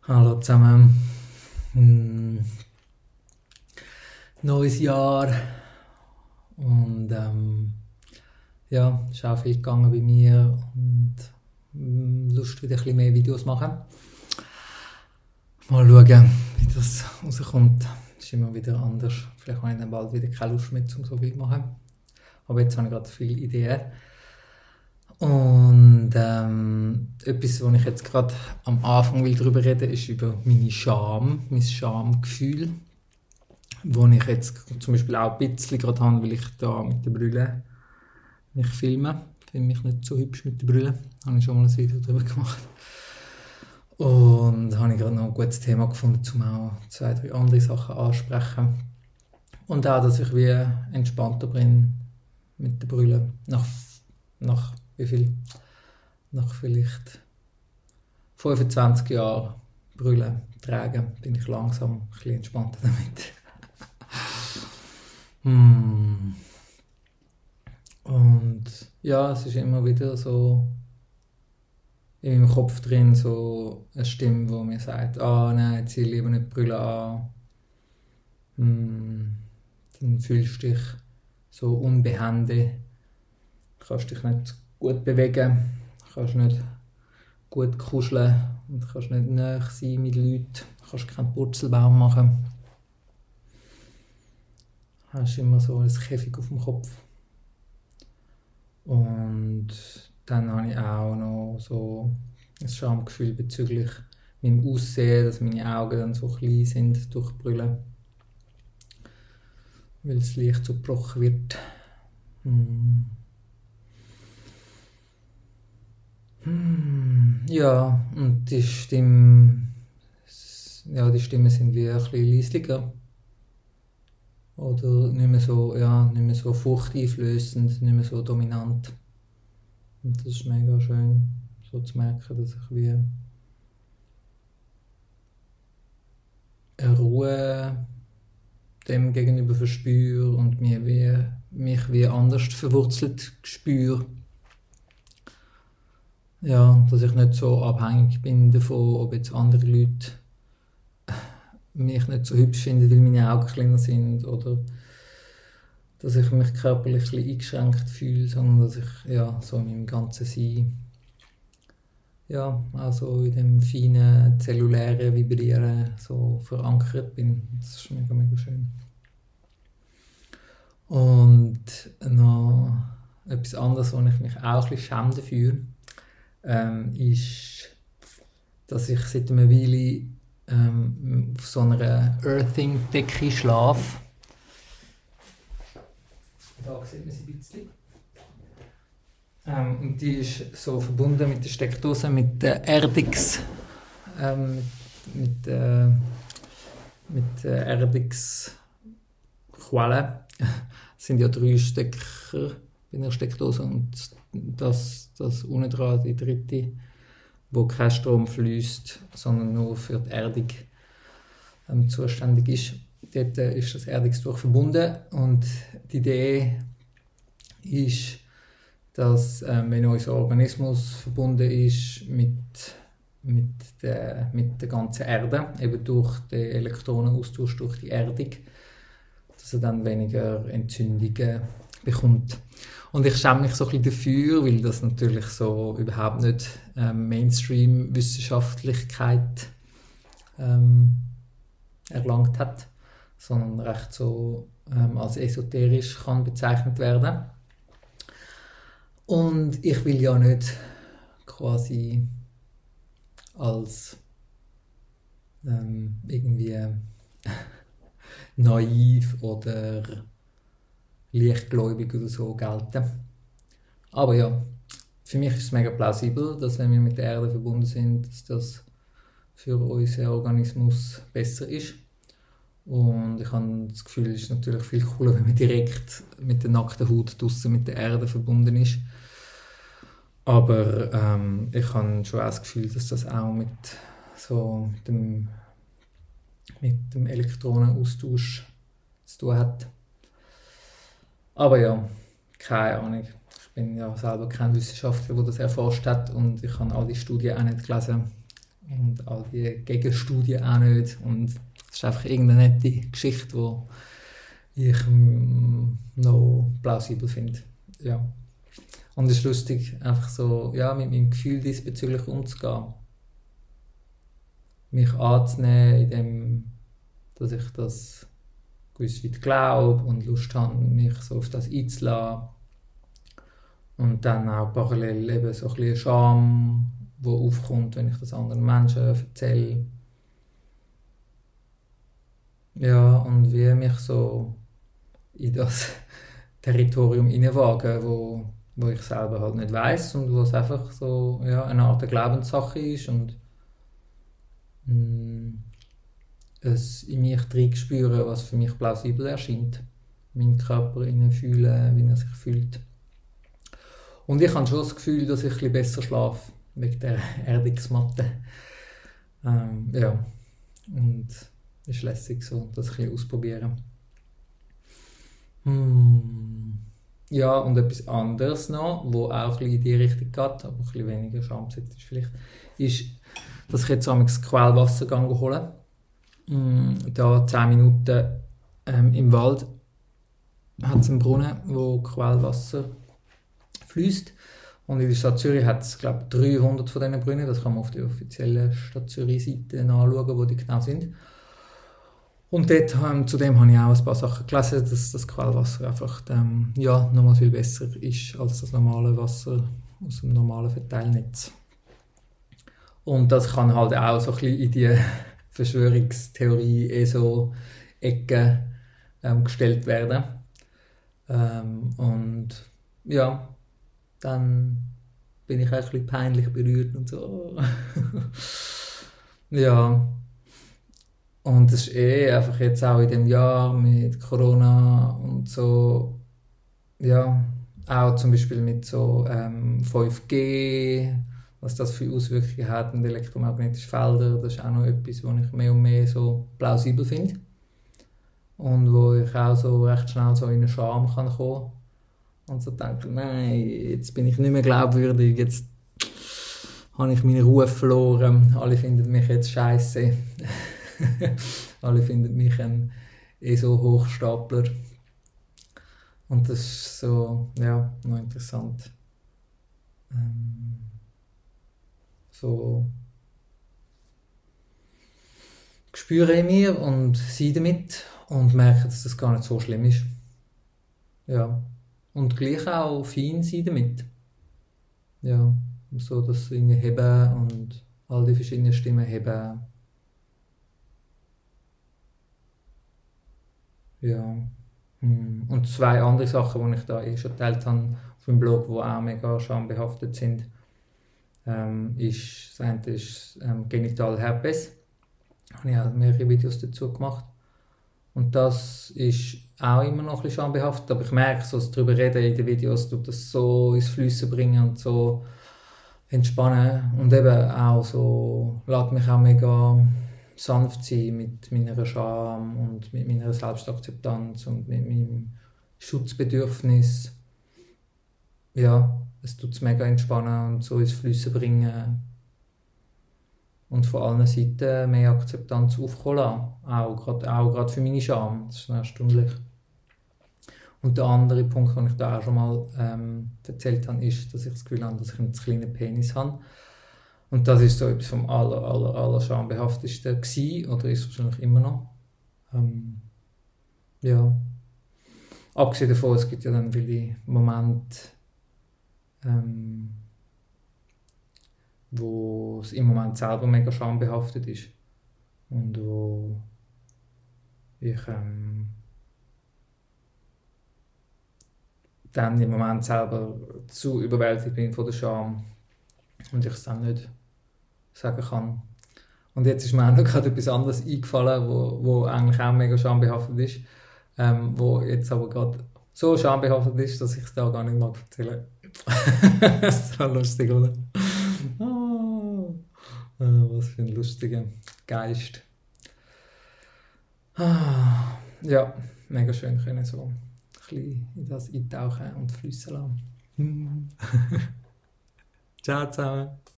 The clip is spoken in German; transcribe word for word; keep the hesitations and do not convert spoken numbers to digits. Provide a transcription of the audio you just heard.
Hallo zusammen. Hm, neues Jahr und ähm, ja, es ist auch viel gegangen bei mir und hm, Lust wieder ein bisschen mehr Videos machen. Mal schauen, wie das rauskommt. Es ist immer wieder anders. Vielleicht habe ich dann bald wieder keine Lust mehr, um so viel zu machen. Aber jetzt habe ich gerade viele Ideen. Und ähm, etwas, wo ich jetzt gerade am Anfang will darüber reden, ist über meine Scham, mein Schamgefühl, wo ich jetzt zum Beispiel auch ein bisschen gerade habe, weil ich da mit der Brille mich filme. Ich finde mich nicht so hübsch mit der Brille. Da habe ich schon mal ein Video darüber gemacht. Und da habe ich gerade noch ein gutes Thema gefunden, um auch zwei, drei andere Sachen ansprechen. Und auch, dass ich wie entspannter bin mit der Brille. Nach, nach wie viel? Nach vielleicht fünfundzwanzig Jahren Brille tragen, bin ich langsam ein bisschen entspannter damit. hmm. Und ja, es ist immer wieder so in meinem Kopf drin so eine Stimme, die mir sagt, ah oh, nein, zieh lieber nicht die Brille an. Hm. Dann fühlst du dich so unbehende, kannst dich nicht gut bewegen, kannst nicht gut kuscheln und kannst nicht nahe sein mit Leuten, kannst keinen Purzelbaum machen. Du hast immer so ein Käfig auf dem Kopf. Und dann habe ich auch noch so ein Schamgefühl bezüglich meinem Aussehen, dass meine Augen dann so klein sind durch die Brille, weil das Licht so gebrochen wird. Hm. Hm. Ja, und die Stimmen, ja, die Stimmen sind wie ein bisschen leislicher. Oder nicht mehr so, ja, nicht mehr so furchteinflößend, nicht mehr so dominant. Und das ist mega schön, so zu merken, dass ich wie eine Ruhe dem gegenüber verspüre und mich wie, mich wie anders verwurzelt spüre. Ja, dass ich nicht so abhängig bin davon, ob jetzt andere Leute mich nicht so hübsch finden, weil meine Augen kleiner sind, oder dass ich mich körperlich ein bisschen eingeschränkt fühle, sondern dass ich ja, so in meinem ganzen Sein, ja, also in dem feinen, zellulären Vibrieren so verankert bin. Das ist mega, mega schön. Und noch etwas anderes, wo ich mich auch ein bisschen schäme dafür, ähm, ist, dass ich seit einer Weile ähm, auf so einer Earthing-Decke schlafe. Da sieht man sie ein bisschen. Ähm, und die ist so verbunden mit der Steckdose, mit der Erdix, ähm, mit, äh, mit der Erdix-Quelle. Es sind ja drei Stecker bei einer Steckdose und das, das unten dran, die dritte, wo kein Strom fließt, sondern nur für die Erdung ähm, zuständig ist. Dort äh, ist das Erdungstuch verbunden und die Idee ist, dass ähm, wenn unser Organismus verbunden ist mit, mit, der, mit der ganzen Erde, eben durch den Elektronenaustausch durch die Erdung, dass er dann weniger Entzündungen bekommt. Und ich schäme mich so ein bisschen dafür, weil das natürlich so überhaupt nicht ähm, Mainstream-Wissenschaftlichkeit ähm, erlangt hat, sondern recht so ähm, als esoterisch kann bezeichnet werden. Und ich will ja nicht quasi als ähm, irgendwie naiv oder lichtgläubig oder so gelten. Aber ja, für mich ist es mega plausibel, dass wenn wir mit der Erde verbunden sind, dass das für unseren Organismus besser ist. Und ich habe das Gefühl, es ist natürlich viel cooler, wenn man direkt mit der nackten Haut draussen mit der Erde verbunden ist. Aber ähm, ich habe schon auch das Gefühl, dass das auch mit, so, mit, dem, mit dem Elektronenaustausch zu tun hat. Aber ja, keine Ahnung. Ich bin ja selber kein Wissenschaftler, der das erforscht hat und ich habe all die Studien auch nicht gelesen. und all die Gegenstudien auch nicht. Und es ist einfach irgendeine nette Geschichte, die ich mm, noch plausibel finde. Ja. Und es ist lustig, einfach so ja, mit meinem Gefühl diesbezüglich umzugehen. Mich anzunehmen, indem dass ich das gewiss weit glaube und Lust habe, mich so auf das einzulassen. Und dann auch parallel eben so ein bisschen Scham, die aufkommt, wenn ich das anderen Menschen erzähle. Ja, und wie mich so in das Territorium hineinwagen, wo, wo ich selber halt nicht weiss und wo es einfach so ja, eine Art Glaubenssache ist und mh, es in mich reinspüren, was für mich plausibel erscheint. Meinen Körper fühlen, wie er sich fühlt. Und ich habe schon das Gefühl, dass ich ein bisschen besser schlafe, wegen der Erdungsmatte. Ähm, ja, und es ist lässig, so, das ein bisschen ausprobieren. Hm. Ja, und etwas anderes noch, wo auch ein bisschen in die Richtung geht, aber ein bisschen weniger schambesetzt ist vielleicht, ist, dass ich jetzt das Quellwasser holen gehe. Da zehn Minuten ähm, im Wald hat es einen Brunnen, wo Quellwasser fließt. Und in der Stadt Zürich hat es, glaube ich, dreihundert von diesen Brunnen. Das kann man auf der offiziellen Stadt Zürich-Seite nachschauen, wo die genau sind. Und dort, ähm, zudem habe ich auch ein paar Sachen gelesen, dass das Quellwasser einfach ähm, ja, nochmal viel besser ist als das normale Wasser aus dem normalen Verteilnetz. Und das kann halt auch so ein bisschen in die Verschwörungstheorie eh so Ecke ähm, gestellt werden. Ähm, und ja, dann bin ich auch ein bisschen peinlich berührt und so. Ja. Und es ist eh einfach jetzt auch in dem Jahr mit Corona und so, ja, auch zum Beispiel mit so ähm, fünf G, was das für Auswirkungen hat und elektromagnetische Felder, das ist auch noch etwas, was ich mehr und mehr so plausibel finde. Und wo ich auch so recht schnell so in eine Scham kann kommen und so denke, nein, jetzt bin ich nicht mehr glaubwürdig, jetzt habe ich meinen Ruf verloren, alle finden mich jetzt scheiße. Alle finden mich ein eh so Hochstapler. Und das ist so, ja, noch interessant. Ähm, so spüre ich mir und sehe damit und merke, dass das gar nicht so schlimm ist. Ja. Und gleich auch fein sein damit. Ja. So das irgendwie heben und all die verschiedenen Stimmen heben. Ja. Und zwei andere Sachen, die ich da eh schon geteilt habe auf meinem Blog, die auch mega schambehaftet sind, ähm, ist, das eine ist ähm, Genitalherpes. Da habe ich auch mehrere Videos dazu gemacht. Und das ist auch immer noch ein bisschen schambehaftet, aber ich merke, so, dass darüber reden in den Videos, tut das so ins Fliessen bringen und so entspannen. Und eben auch so, lässt mich auch mega sanft sein mit meiner Scham und mit meiner Selbstakzeptanz und mit meinem Schutzbedürfnis. Ja, es tut es mega entspannen und so ins Fliessen bringen. Und von allen Seiten mehr Akzeptanz aufkommen lassen. Auch gerade auch grad für meine Scham. Das ist noch erstaunlich. Und der andere Punkt, den ich da auch schon mal ähm, erzählt habe, ist, dass ich das Gefühl habe, dass ich einen zu kleinen Penis habe. Und das ist so etwas vom aller, aller, aller schambehaftesten gewesen, oder ist wahrscheinlich immer noch. Ähm, ja. Abgesehen davon, es gibt ja dann viele Momente, ähm, wo es im Moment selber mega schambehaftet ist. Und wo ich ähm, dann im Moment selber zu überwältigt bin von der Scham und ich es dann nicht sagen kann. Und jetzt ist mir auch noch gerade etwas anderes eingefallen, wo, wo eigentlich auch mega schambehaftet ist, ähm, wo jetzt aber gerade so schambehaftet ist, dass ich es da gar nicht mal erzählen. Das ist so lustig, oder? Oh, was für ein lustiger Geist. Ja, mega schön können so ein bisschen in das eintauchen und fließen lassen. Ciao zusammen.